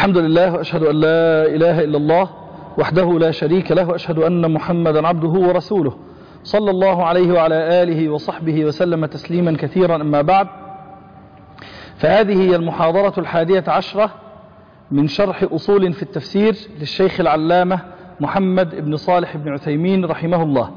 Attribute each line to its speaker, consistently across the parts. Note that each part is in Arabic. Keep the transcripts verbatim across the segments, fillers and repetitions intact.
Speaker 1: الحمد لله، وأشهد أن لا إله إلا الله وحده لا شريك له، وأشهد أن محمدا عبده ورسوله صلى الله عليه وعلى آله وصحبه وسلم تسليما كثيرا. أما بعد، فهذه هي المحاضرة الحادية عشرة من شرح أصول في التفسير للشيخ العلامة محمد بن صالح بن عثيمين رحمه الله.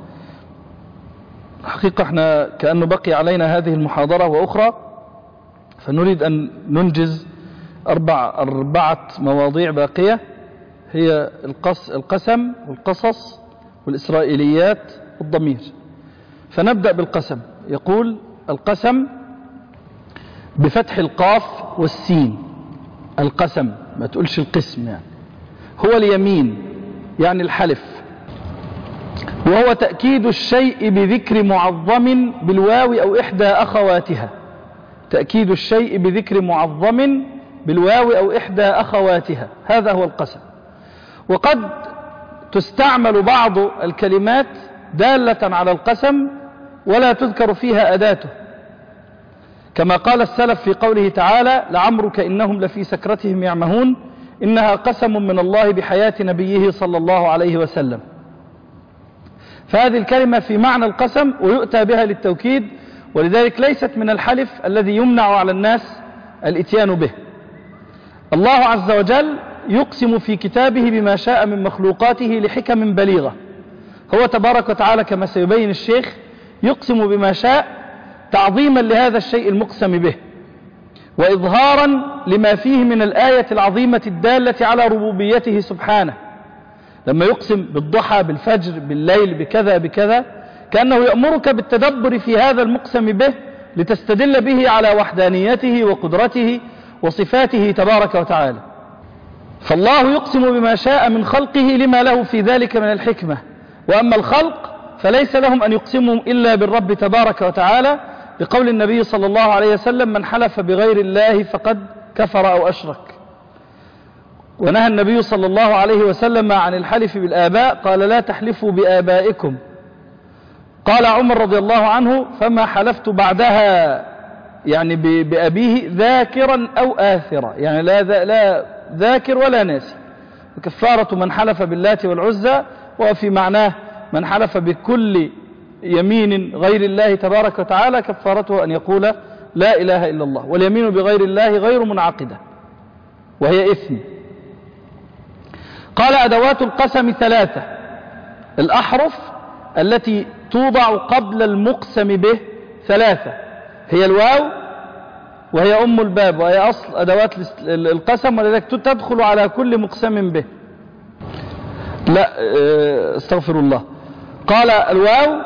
Speaker 1: حقيقة احنا كأنه بقي علينا هذه المحاضرة وأخرى، فنريد أن ننجز أربع أربعة مواضيع باقية، هي القص القسم والقصص والإسرائيليات والضمير. فنبدأ بالقسم. يقول: القسم بفتح القاف والسين. القسم، ما تقولش القسم، يعني هو اليمين، يعني الحلف، وهو تأكيد الشيء بذكر معظم بالواو أو إحدى أخواتها. تأكيد الشيء بذكر معظم بالواو أو إحدى أخواتها، هذا هو القسم. وقد تستعمل بعض الكلمات دالة على القسم ولا تذكر فيها أداته، كما قال السلف في قوله تعالى: لعمرك إنهم لفي سكرتهم يعمهون إنها قسم من الله بحياة نبيه صلى الله عليه وسلم. فهذه الكلمة في معنى القسم ويؤتى بها للتوكيد، ولذلك ليست من الحلف الذي يمنع على الناس الاتيان به. الله عز وجل يقسم في كتابه بما شاء من مخلوقاته لحكم بليغة. هو تبارك وتعالى كما سيبين الشيخ يقسم بما شاء تعظيما لهذا الشيء المقسم به، وإظهارا لما فيه من الآية العظيمة الدالة على ربوبيته سبحانه. لما يقسم بالضحى، بالفجر، بالليل، بكذا بكذا، كأنه يأمرك بالتدبر في هذا المقسم به لتستدل به على وحدانيته وقدرته وصفاته تبارك وتعالى. فالله يقسم بما شاء من خلقه لما له في ذلك من الحكمة، وأما الخلق فليس لهم أن يقسموا إلا بالرب تبارك وتعالى، بقول النبي صلى الله عليه وسلم: من حلف بغير الله فقد كفر أو أشرك. ونهى النبي صلى الله عليه وسلم عن الحلف بالآباء، قال: لا تحلفوا بآبائكم. قال عمر رضي الله عنه: فما حلفت بعدها، يعني بأبيه، ذاكرا أو آثرا، يعني لا, لا ذاكر ولا ناسي. وكفارة من حلف باللات والعزى، وفي معناه من حلف بكل يمين غير الله تبارك وتعالى كفارته أن يقول لا إله إلا الله. واليمين بغير الله غير منعقدة وهي إثم. قال: أدوات القسم ثلاثة. الأحرف التي توضع قبل المقسم به ثلاثة، هي الواو، وهي أم الباب، وهي أصل أدوات القسم، ولذلك تدخل على كل مقسم به. لا، استغفر الله. قال: الواو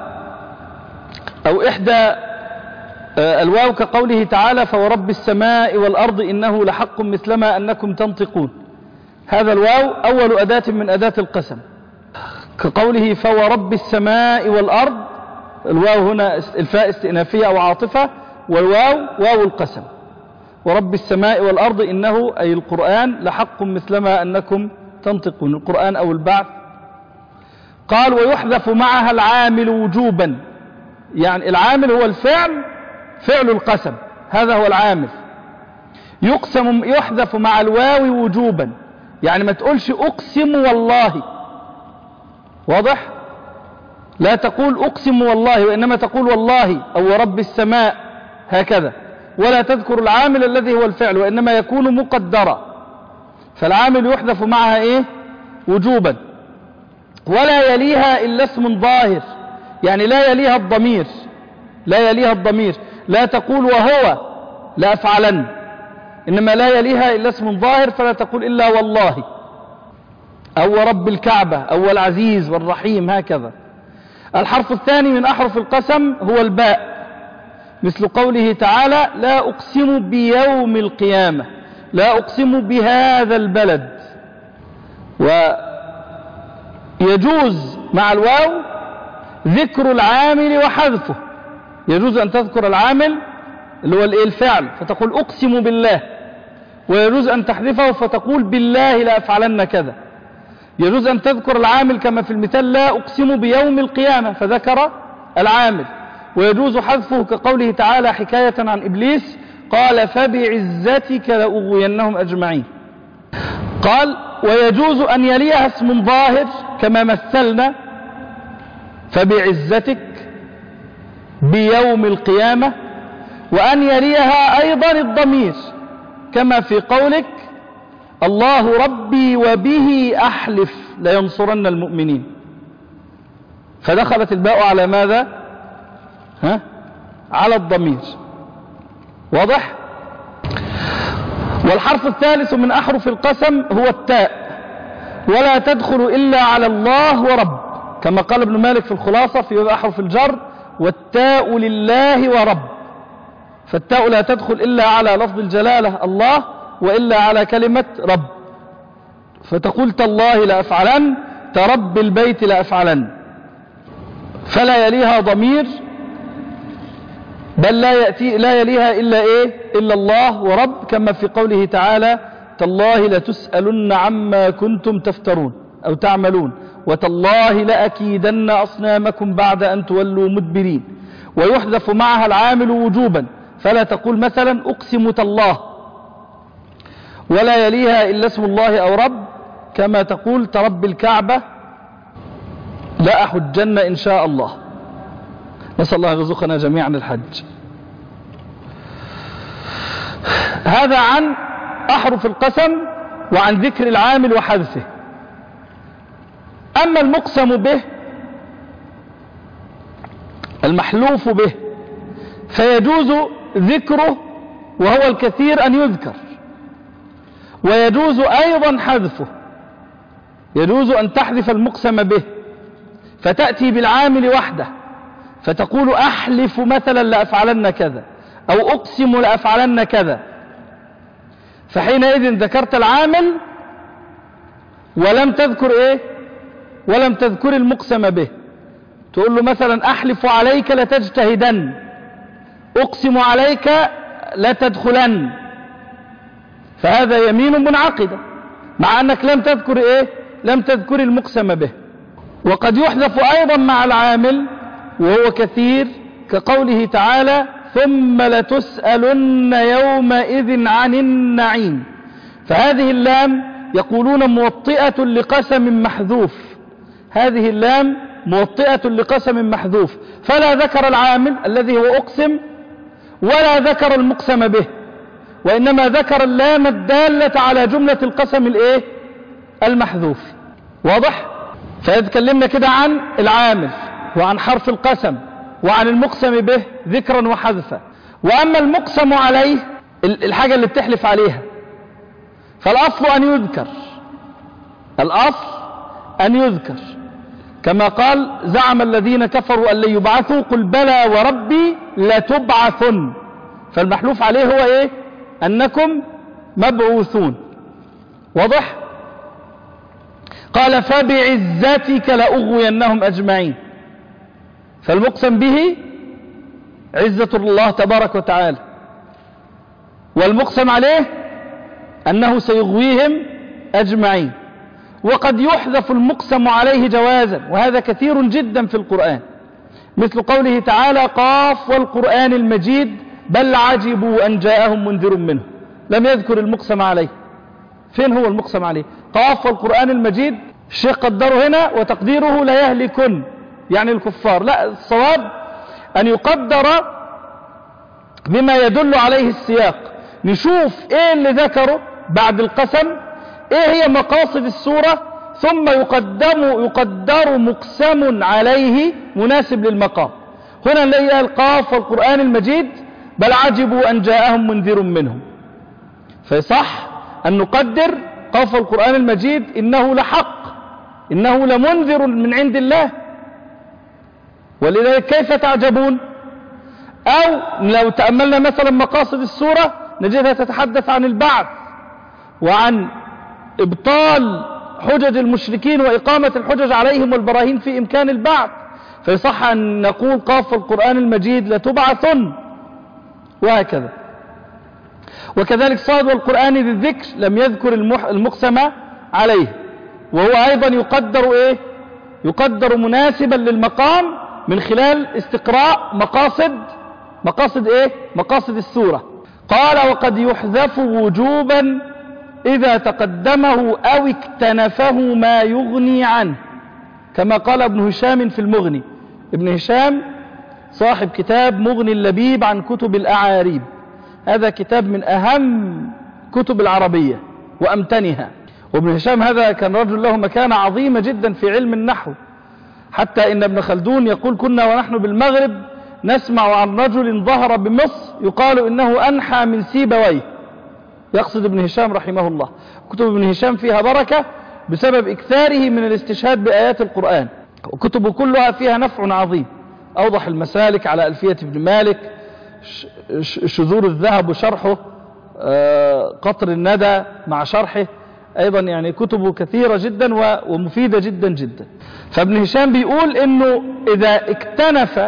Speaker 1: أو إحدى الواو كقوله تعالى: فورب السماء والأرض إنه لحق مثلما أنكم تنطقون. هذا الواو أول أداة من أداة القسم، كقوله فورب السماء والأرض. الواو هنا الفاء استئنافية أو عاطفة، والواو واو القسم. ورب السماء والأرض إنه أي القرآن لحق مثلما أنكم تنطقون، القرآن أو البعث. قال: ويحذف معها العامل وجوبا، يعني العامل هو الفعل، فعل القسم، هذا هو العامل. يقسم يحذف مع الواو وجوبا، يعني ما تقولش أقسم والله، واضح؟ لا تقول أقسم والله، وإنما تقول والله أو رب السماء، هكذا. ولا تذكر العامل الذي هو الفعل، وإنما يكون مقدرا. فالعامل يحذف معها إيه؟ وجوبا. ولا يليها إلا اسم ظاهر، يعني لا يليها الضمير، لا يليها الضمير. لا تقول وهو لا أفعلن، إنما لا يليها إلا اسم ظاهر، فلا تقول إلا والله أو رب الكعبة أو العزيز والرحيم، هكذا. الحرف الثاني من أحرف القسم هو الباء، مثل قوله تعالى: لا أقسم بيوم القيامة، لا أقسم بهذا البلد. ويجوز مع الواو ذكر العامل وحذفه، يجوز أن تذكر العامل اللي هو الفعل فتقول أقسم بالله، ويجوز أن تحذفه فتقول بالله لا أفعلن كذا. يجوز أن تذكر العامل كما في المثال: لا أقسم بيوم القيامة، فذكر العامل. ويجوز حذفه كقوله تعالى حكاية عن إبليس: قال فبعزتك لأغوينهم أجمعين. قال ويجوز أن يليها اسم ظاهر كما مثلنا فبعزتك بيوم القيامة، وأن يليها أيضا الضمير كما في قولك الله ربي وبه أحلف لينصرن المؤمنين، فدخلت الباء على ماذا؟ ها؟ على الضمير. واضح؟ والحرف الثالث من أحرف القسم هو التاء، ولا تدخل إلا على الله ورب، كما قال ابن مالك في الخلاصة في أحرف الجر والتاء لله ورب، فالتاء لا تدخل إلا على لفظ الجلالة الله وإلا على كلمة رب، فتقول تالله لأفعلن، ترب البيت لأفعلن، فلا يليها ضمير، بل لا يأتي لا يليها إلا إيه؟ إلا الله ورب، كما في قوله تعالى تالله لتسألن عما كنتم تفترون أو تعملون، وتالله لأكيدن أصنامكم بعد أن تولوا مدبرين. ويحذف معها العامل وجوبا، فلا تقول مثلا أقسم تالله، ولا يليها إلا اسم الله أو رب، كما تقول ترب الكعبة لا أحجن إن شاء الله. نسأل الله يرزقنا جميعا الحج. هذا عن أحرف القسم وعن ذكر العامل وحذفه. أما المقسم به المحلوف به فيجوز ذكره وهو الكثير أن يذكر، ويجوز أيضا حذفه، يجوز أن تحذف المقسم به فتأتي بالعامل وحده فتقول أحلف مثلا لأفعلن كذا أو أقسم لأفعلن كذا، فحينئذ ذكرت العامل ولم تذكر إيه؟ ولم تذكر المقسم به. تقول له مثلا أحلف عليك لتجتهدن، أقسم عليك لتدخلن، فهذا يمين منعقدة مع أنك لم تذكر إيه؟ لم تذكر المقسم به. وقد يحذف أيضا مع العامل وهو كثير، كقوله تعالى ثم لتسألن يومئذ عن النعيم، فهذه اللام يقولون موطئة لقسم محذوف، هذه اللام موطئة لقسم محذوف، فلا ذكر العامل الذي هو أقسم ولا ذكر المقسم به، وإنما ذكر اللام الدالة على جملة القسم الإيه؟ المحذوف. واضح؟ فيتكلمنا كده عن العامل وعن حرف القسم وعن المقسم به ذكرا وحذفا. وأما المقسم عليه الحاجة اللي بتحلف عليها فالأصل أن يذكر، الأصل أن يذكر، كما قال زعم الذين كفروا أن لن يبعثوا قل بلى وربي لتبعثن، فالمحلوف عليه هو إيه؟ أنكم مبعوثون. واضح؟ قال فبعزتك لأغوينهم أجمعين، فالمقسم به عزة الله تبارك وتعالى، والمقسم عليه أنه سيغويهم أجمعين. وقد يحذف المقسم عليه جوازا، وهذا كثير جدا في القرآن، مثل قوله تعالى قاف والقرآن المجيد بل عجبوا أن جاءهم منذر منه، لم يذكر المقسم عليه. فين هو المقسم عليه؟ قاف والقرآن المجيد، الشيخ قدره هنا وتقديره لا يهلكن يعني الكفار، لا، الصواب أن يقدر بما يدل عليه السياق، نشوف ايه اللي ذكره بعد القسم، ايه هي مقاصد السورة، ثم يقدم يقدر مقسم عليه مناسب للمقام. هنا نلاقي القاف والقرآن المجيد بل عجبوا أن جاءهم منذر منهم، فصح أن نقدر قاف القرآن المجيد إنه لحق، إنه لمنذر من عند الله، ولذلك كيف تعجبون؟ أو لو تأملنا مثلا مقاصد السورة نجدها تتحدث عن البعث وعن إبطال حجج المشركين وإقامة الحجج عليهم والبراهين في إمكان البعث، فيصح أن نقول قاف القرآن المجيد لتبعثن، وهكذا. وكذلك صاد والقرآن ذي الذكر لم يذكر المقسم عليه، وهو أيضا يقدر إيه؟ يقدر مناسبا للمقام من خلال استقراء مقاصد مقاصد إيه؟ مقاصد السورة. قال وقد يحذف وجوبا إذا تقدمه أو اكتنفه ما يغني عنه، كما قال ابن هشام في المغني. ابن هشام صاحب كتاب مغني اللبيب عن كتب الأعاريب، هذا كتاب من أهم كتب العربية وأمتنها. وابن هشام هذا كان رجل له مكانة عظيمة جدا في علم النحو، حتى إن ابن خلدون يقول: كنا ونحن بالمغرب نسمع عن رجل ظهر بمصر يقال إنه أنحى من سيبويه، يقصد ابن هشام رحمه الله. كتب ابن هشام فيها بركة بسبب إكثاره من الاستشهاد بآيات القرآن، وكتبه كلها فيها نفع عظيم. أوضح المسالك على ألفية ابن مالك، شذور الذهب وشرحه، قطر الندى مع شرحه أيضا، يعني كتبه كثيرة جدا ومفيدة جدا جدا. فابن هشام بيقول إنه إذا اكتنف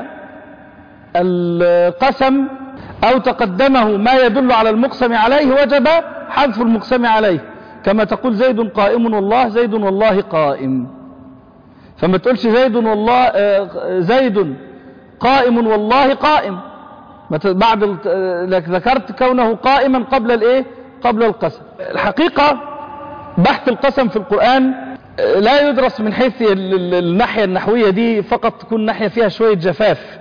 Speaker 1: القسم أو تقدمه ما يدل على المقسم عليه وجب حذف المقسم عليه، كما تقول زيد قائم والله، زيد والله قائم. فما تقولش زيد والله زيد قائم والله قائم، بعد ذكرت كونه قائما قبل الايه قبل القسم. الحقيقة بحث القسم في القرآن لا يدرس من حيث الناحية النحوية دي فقط، تكون ناحية فيها شوية جفاف،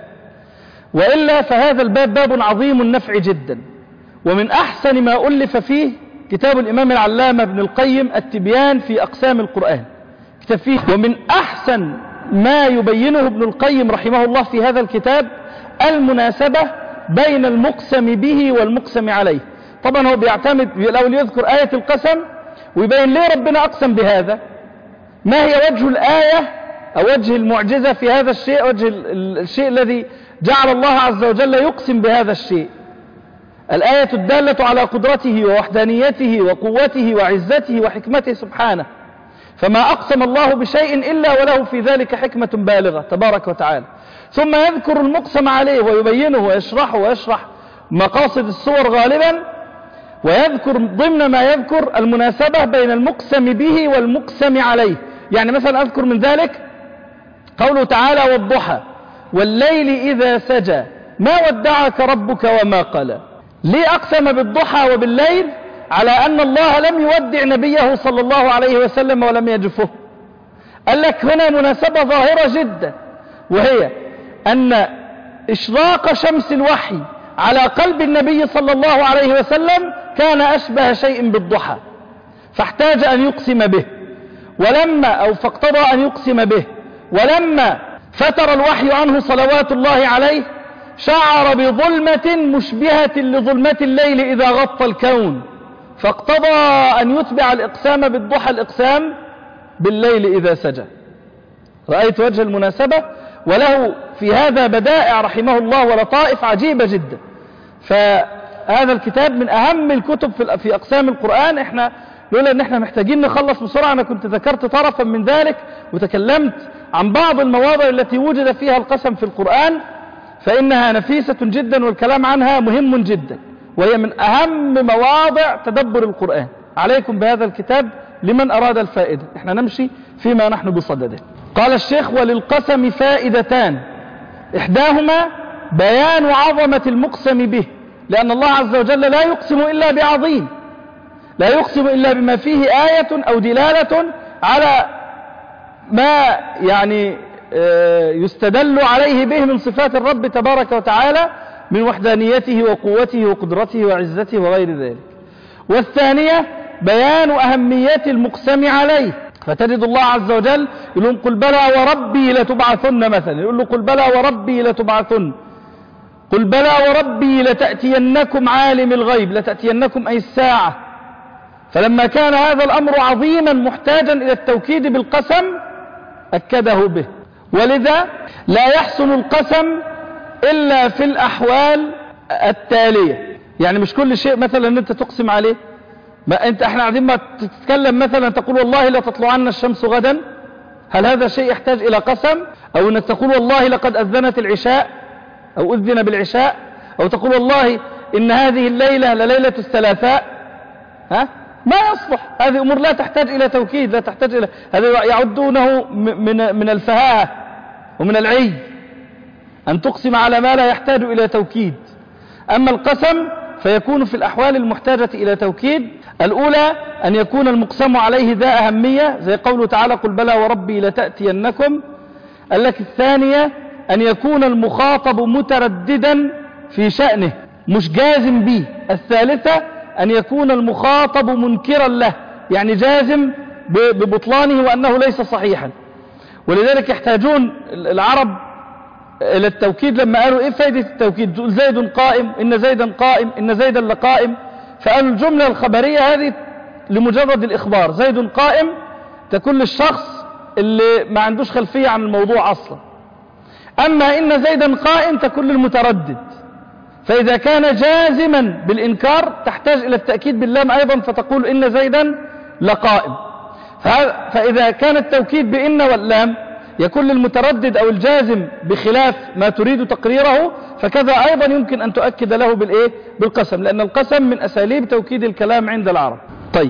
Speaker 1: وإلا فهذا الباب باب عظيم النفع جدا. ومن أحسن ما ألف فيه كتاب الإمام العلامة ابن القيم التبيان في أقسام القرآن، كتاب فيه. ومن أحسن ما يبينه ابن القيم رحمه الله في هذا الكتاب المناسبة بين المقسم به والمقسم عليه. طبعا هو بيعتمد الأول يذكر آية القسم ويبين ليه ربنا أقسم بهذا، ما هي وجه الآية أو وجه المعجزة في هذا الشيء، وجه الشيء الذي جعل الله عز وجل يقسم بهذا الشيء. الآية الدالة على قدرته ووحدانيته وقوته وعزته وحكمته سبحانه، فما أقسم الله بشيء إلا وله في ذلك حكمة بالغة تبارك وتعالى. ثم يذكر المقسم عليه ويبينه ويشرحه ويشرح مقاصد الصور غالبا، ويذكر ضمن ما يذكر المناسبة بين المقسم به والمقسم عليه. يعني مثلا أذكر من ذلك قوله تعالى: والضحى والليل إذا سجى ما ودعك ربك وما قلى. ليه أقسم بالضحى وبالليل؟ على أن الله لم يودع نبيه صلى الله عليه وسلم ولم يجفه. قال لك هنا مناسبة ظاهرة جدا، وهي أن إشراق شمس الوحي على قلب النبي صلى الله عليه وسلم كان أشبه شيء بالضحى، فاحتاج أن يقسم به، ولما أو فاقتضى أن يقسم به، ولما فتر الوحي عنه صلوات الله عليه شعر بظلمة مشبهة لظلمة الليل إذا غطى الكون، فاقتضى أن يتبع الإقسام بالضحى الإقسام بالليل إذا سجى. رأيت وجه المناسبة، وله في هذا بدائع رحمه الله ولطائف عجيبة جدا. فهذا الكتاب من أهم الكتب في أقسام القرآن. احنا لولا ان احنا محتاجين نخلص بسرعة، انا كنت ذكرت طرفا من ذلك وتكلمت عن بعض المواضع التي وجد فيها القسم في القرآن، فإنها نفيسة جدا والكلام عنها مهم جدا، وهي من أهم مواضع تدبر القرآن. عليكم بهذا الكتاب لمن أراد الفائدة، احنا نمشي فيما نحن بصدده. قال الشيخ: وللقسم فائدتان، إحداهما بيان عظمة المقسم به، لأن الله عز وجل لا يقسم إلا بعظيم، لا يقسم إلا بما فيه آية أو دلالة على ما يعني يستدل عليه به من صفات الرب تبارك وتعالى من وحدانيته وقوته وقدرته وعزته وغير ذلك. والثانية بيان أهمية المقسم عليه، فتجد الله عز وجل يقول: قل بلى وربي لتبعثن، مثلا يقول له: قل بلى وربي لتبعثن، قل بلى وربي لتأتينكم عالم الغيب، لتأتينكم أي الساعة. فلما كان هذا الأمر عظيما محتاجا إلى التوكيد بالقسم أكده به. ولذا لا يحسن القسم إلا في الأحوال التالية، يعني مش كل شيء مثلا أنت تقسم عليه. ما أنت احنا قاعدين ما تتكلم مثلا تقول: والله لا تطلعن الشمس غدا، هل هذا شيء يحتاج إلى قسم؟ أو أنك تقول: والله لقد أذنت العشاء أو أذن بالعشاء، أو تقول: والله إن هذه الليلة لليلة الثلاثاء، ها؟ ما يصلح. هذه أمور لا تحتاج إلى توكيد، لا تحتاج إلى هذا، يعدونه من من الفهاهة ومن العي أن تقسم على ما لا يحتاج إلى توكيد. أما القسم فيكون في الأحوال المحتاجة إلى توكيد. الأولى أن يكون المقسم عليه ذا أهمية زي قوله تعالى قل بلى وربي لتأتينكم. التي الثانية أن يكون المخاطب مترددا في شأنه مش جازم به. الثالثة أن يكون المخاطب منكرا له يعني جازم ببطلانه وأنه ليس صحيحا. ولذلك يحتاجون العرب إلى التوكيد لما قالوا إيه فايدة التوكيد؟ تقول زيد قائم، إن زيدا قائم، إن زيدا لقائم. فقالوا الجملة الخبرية هذه لمجرد الإخبار، زيد قائم تكون للشخص اللي ما عندوش خلفية عن الموضوع أصلا. أما إن زيدا قائم تكون للمتردد. فإذا كان جازما بالإنكار تحتاج إلى التأكيد باللام أيضا فتقول إن زيدا لقائم. فإذا كان التوكيد بإن واللام يكون للمتردد أو الجازم بخلاف ما تريد تقريره، فكذا أيضا يمكن أن تؤكد له بالإيه؟ بالقسم، لأن القسم من أساليب توكيد الكلام عند العرب. طيب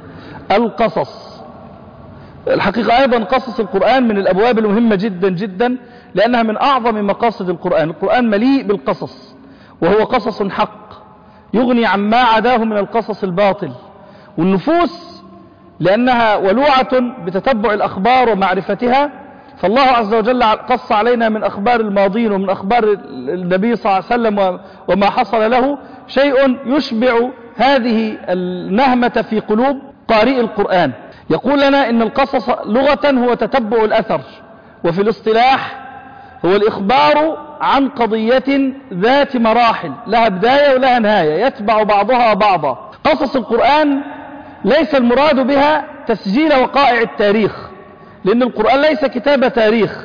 Speaker 1: القصص، الحقيقة أيضا قصص القرآن من الأبواب المهمة جدا جدا لأنها من أعظم مقاصد القرآن. القرآن مليء بالقصص، وهو قصص حق يغني عما عداه من القصص الباطل. والنفوس لأنها ولوعة بتتبع الأخبار ومعرفتها، فالله عز وجل قص علينا من أخبار الماضين ومن أخبار النبي صلى الله عليه وسلم وما حصل له شيء يشبع هذه النهمة في قلوب قارئ القرآن. يقول لنا إن القصص لغة هو تتبع الأثر، وفي الاصطلاح هو الإخبار عن قضية ذات مراحل لها بداية ولها نهاية يتبع بعضها بعضا. قصص القرآن ليس المراد بها تسجيل وقائع التاريخ، لأن القرآن ليس كتاب تاريخ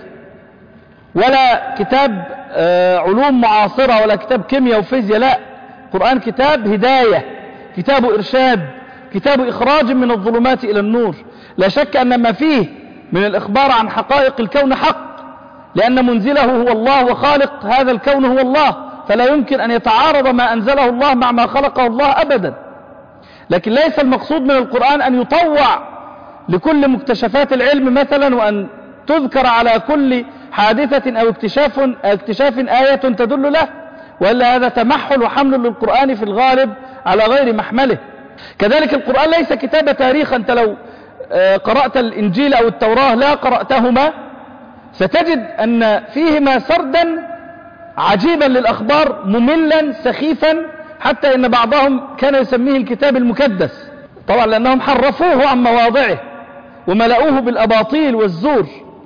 Speaker 1: ولا كتاب علوم معاصرة ولا كتاب كيمياء وفيزياء، لا، القرآن كتاب هداية، كتاب إرشاد، كتاب إخراج من الظلمات إلى النور. لا شك أن ما فيه من الإخبار عن حقائق الكون حق، لأن منزله هو الله وخالق هذا الكون هو الله، فلا يمكن أن يتعارض ما أنزله الله مع ما خلقه الله أبدا. لكن ليس المقصود من القرآن أن يطوع لكل مكتشفات العلم مثلا، وأن تذكر على كل حادثة أو اكتشاف, اكتشاف آية تدل له، وإلا هذا تمحل وحمل للقرآن في الغالب على غير محمله. كذلك القرآن ليس كتاب تاريخ. أنت لو قرأت الإنجيل أو التوراة لا قرأتهما ستجد أن فيهما سردا عجيبا للأخبار مملا سخيفا، حتى إن بعضهم كان يسميه الكتاب المكدس، طبعا لأنهم حرفوه عن مواضعه وملأوه بالأباطيل والزور.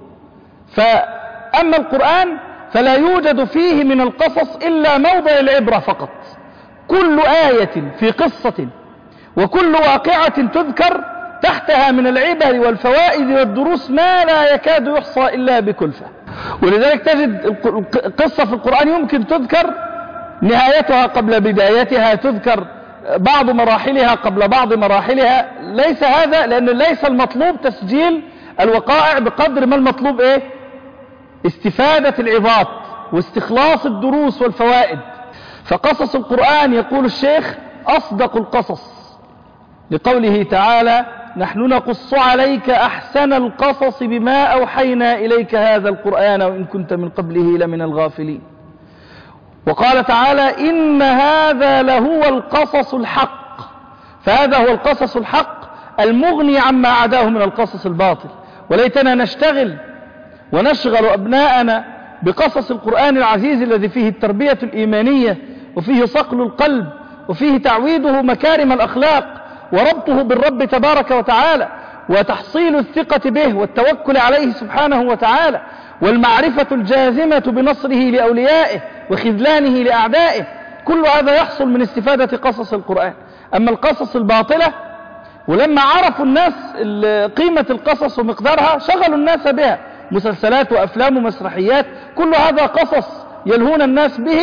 Speaker 1: فأما القرآن فلا يوجد فيه من القصص إلا موضع العبرة فقط. كل آية في قصة وكل واقعة تذكر تحتها من العبر والفوائد والدروس ما لا يكاد يحصى إلا بكلفة. ولذلك تجد قصة في القرآن يمكن تذكر نهايتها قبل بدايتها، تذكر بعض مراحلها قبل بعض مراحلها. ليس هذا، لأن ليس المطلوب تسجيل الوقائع بقدر ما المطلوب إيه؟ استفادة العظات واستخلاص الدروس والفوائد. فقصص القرآن يقول الشيخ أصدق القصص، لقوله تعالى نحن نقص عليك أحسن القصص بما أوحينا إليك هذا القرآن وإن كنت من قبله لمن الغافلين. وقال تعالى إن هذا لهو القصص الحق، فهذا هو القصص الحق المغني عما عداه من القصص الباطل. وليتنا نشتغل ونشغل أبناءنا بقصص القرآن العزيز الذي فيه التربية الإيمانية وفيه صقل القلب وفيه تعويده مكارم الأخلاق وربطه بالرب تبارك وتعالى وتحصيل الثقة به والتوكل عليه سبحانه وتعالى والمعرفة الجازمة بنصره لأوليائه وخذلانه لأعدائه. كل هذا يحصل من استفادة قصص القرآن. أما القصص الباطلة، ولما عرفوا الناس قيمة القصص ومقدارها شغلوا الناس بها، مسلسلات وأفلام ومسرحيات، كل هذا قصص يلهون الناس به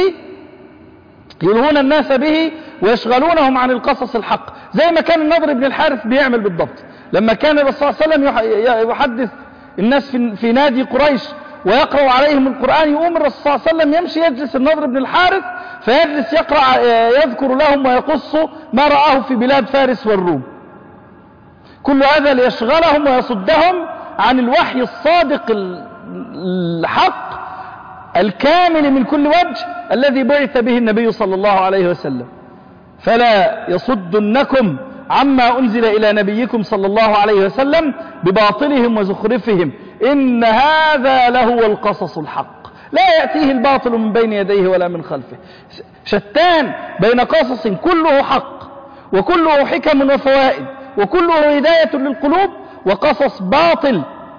Speaker 1: يلهون الناس به ويشغلونهم عن القصص الحق، زي ما كان النضر بن الحارث بيعمل بالضبط. لما كان الرسول صلى الله عليه وسلم يحدث الناس في, في نادي قريش ويقرأ عليهم القرآن، يقوم الرسول صلى الله عليه وسلم يمشي يجلس النضر بن الحارث فيجلس يقرأ يذكر لهم ويقص ما رآه في بلاد فارس والروم. كل هذا ليشغلهم ويصدهم عن الوحي الصادق الحق الكامل من كل وجه الذي بعث به النبي صلى الله عليه وسلم. فلا يصدنكم عما أنزل إلى نبيكم صلى الله عليه وسلم بباطلهم وزخرفهم إن هذا لهو القصص الحق لا يأتيه الباطل من بين يديه ولا من خلفه. شتان بين قصص كله حق وكله حكم وفوائد وكله هداية للقلوب، وقصص باطل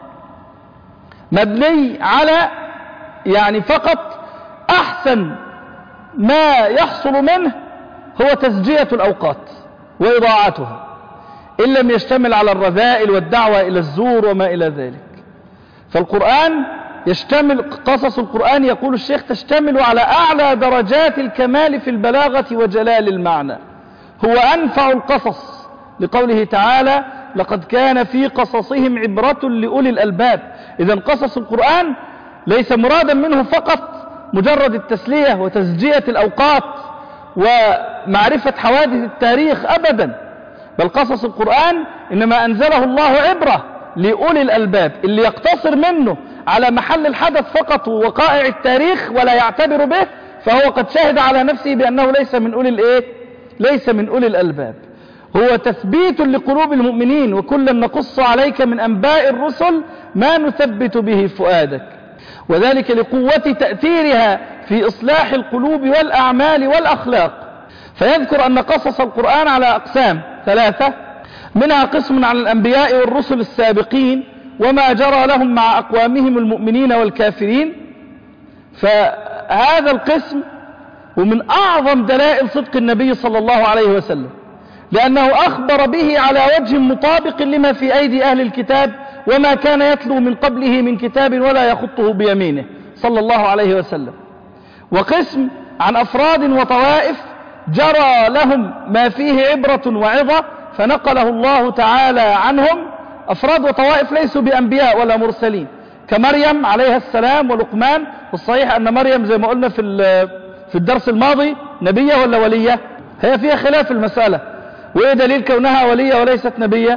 Speaker 1: مبني على يعني فقط أحسن ما يحصل منه هو تسجية الأوقات وإضاعتها، إن لم يشتمل على الرذائل والدعوة إلى الزور وما إلى ذلك. فالقرآن يشتمل، قصص القرآن يقول الشيخ تشتمل على أعلى درجات الكمال في البلاغة وجلال المعنى، هو أنفع القصص لقوله تعالى لقد كان في قصصهم عبرة لأولي الألباب. إذن قصص القرآن ليس مرادا منه فقط مجرد التسلية وتسجية الأوقات ومعرفة حوادث التاريخ أبدا، بل قصص القرآن إنما أنزله الله عبرة لأولي الألباب، اللي يقتصر منه على محل الحدث فقط ووقائع التاريخ ولا يعتبر به فهو قد شهد على نفسه بأنه ليس من أولي الإيه؟ ليس من أولي الألباب. هو تثبيت لقلوب المؤمنين، وكلا نقص عليك من أنباء الرسل ما نثبت به فؤادك، وذلك لقوة تأثيرها في إصلاح القلوب والأعمال والأخلاق. فيذكر أن قصص القرآن على أقسام ثلاثة، منها قسم على الأنبياء والرسل السابقين وما جرى لهم مع أقوامهم المؤمنين والكافرين. فهذا القسم ومن أعظم دلائل صدق النبي صلى الله عليه وسلم، لأنه أخبر به على وجه مطابق لما في أيدي أهل الكتاب وما كان يتلو من قبله من كتاب ولا يخطه بيمينه صلى الله عليه وسلم. وقسم عن أفراد وطوائف جرى لهم ما فيه عبرة وعظة فنقله الله تعالى عنهم، أفراد وطوائف ليسوا بأنبياء ولا مرسلين، كمريم عليها السلام ولقمان. والصحيح أن مريم زي ما قلنا في في الدرس الماضي نبية ولا ولية؟ هي فيها خلاف المسألة، وإيه دليل كونها ولية وليست نبية؟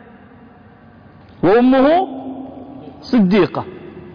Speaker 1: وأمه صديقة،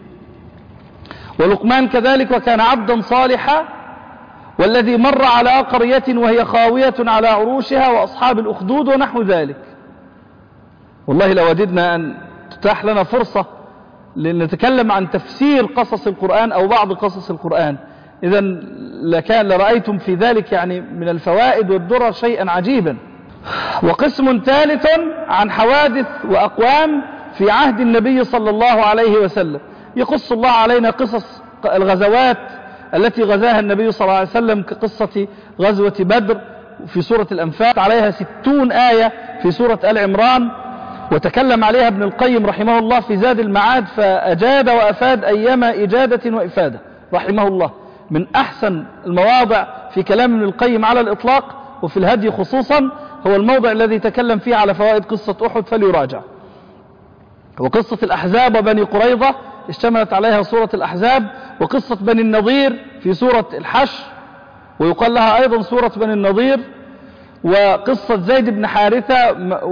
Speaker 1: ولقمان كذلك وكان عبدا صالحا، والذي مر على قرية وهي خاوية على عروشها وأصحاب الأخدود ونحو ذلك. والله لو وجدنا أن تتاح لنا فرصة لنتكلم عن تفسير قصص القرآن أو بعض قصص القرآن، إذن لكان لرأيتم في ذلك يعني من الفوائد والدرر شيئا عجيبا. وقسم ثالث عن حوادث وأقوام في عهد النبي صلى الله عليه وسلم، يقص الله علينا قصص الغزوات التي غزاها النبي صلى الله عليه وسلم، كقصة غزوة بدر في سورة الأنفال، عليها ستون آية في سورة آل عمران، وتكلم عليها ابن القيم رحمه الله في زاد المعاد فأجاد وأفاد أيما إجادة وإفادة رحمه الله. من أحسن المواضع في كلام ابن القيم على الإطلاق وفي الهدي خصوصا هو الموضع الذي تكلم فيه على فوائد قصة أحد، فليراجع. وقصة الأحزاب وبني قريظة اشتملت عليها سورة الأحزاب، وقصة بني النضير في سورة الحشر ويقال لها أيضا سورة بني النضير، وقصة زيد بن حارثة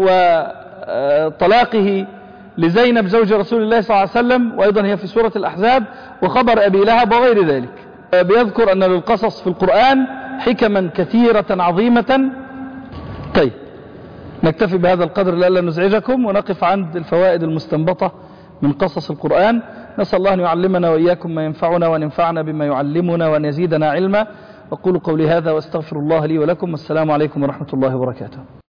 Speaker 1: وطلاقه لزينب زوج رسول الله صلى الله عليه وسلم، وأيضا هي في سورة الأحزاب، وخبر أبي لهب وغير ذلك. بيذكر أن للقصص في القرآن حكما كثيرة عظيمة. طيب نكتفي بهذا القدر لئلا نزعجكم، ونقف عند الفوائد المستنبطة من قصص القرآن. نسأل الله أن يعلمنا وإياكم ما ينفعنا وأن ينفعنا بما يعلمنا وأن يزيدنا علما. أقول قولي هذا واستغفر الله لي ولكم، والسلام عليكم ورحمة الله وبركاته.